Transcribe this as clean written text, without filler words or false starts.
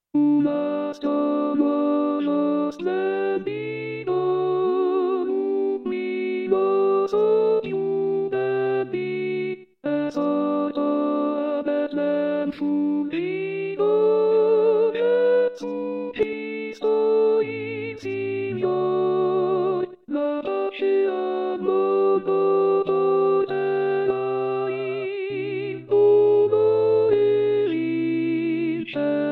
Nasto los levido, lumos odiundi, esoto Betlem fundido, Jesum Christo in Signor, la paceamo Deo in uno e vince.